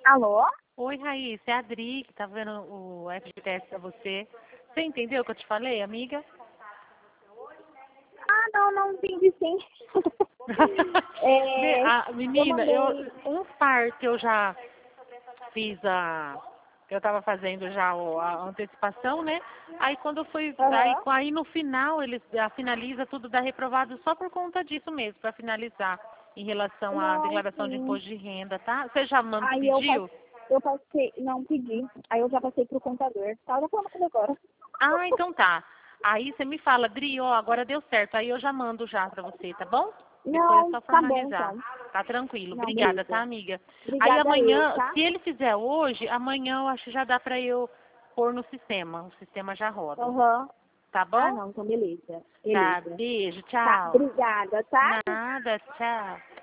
Alô? Oi, Raíssa, é a Adri, que tá vendo o FGTS pra você. Você entendeu o que eu te falei, amiga? Não entendi sim. Menina, um par que eu já fiz eu tava fazendo já a antecipação, né? Aí quando eu fui, aí no final eles finaliza tudo da reprovado só por conta disso mesmo, para finalizar em relação à Não, declaração de sim. imposto de renda, tá? Você já Aí pediu? eu passei, não pedi. Aí eu já passei pro contador. Tava falando com ele agora. Ah, então tá. Aí você me fala, Dri, ó, agora deu certo. Aí eu já mando já pra você, tá bom? Depois é Não, só tá bom formalizar. então. Tá tranquilo. Não, Obrigada, tá, beleza. amiga? Aí Obrigada eu, amanhã, tá? se ele fizer hoje, amanhã eu acho que já dá pra eu pôr no sistema. O sistema já roda. Aham. Tá Ah, bom? não, então beleza. Tá, Beleza. beijo, Tá, tchau. obrigada, tá? Nada, tchau.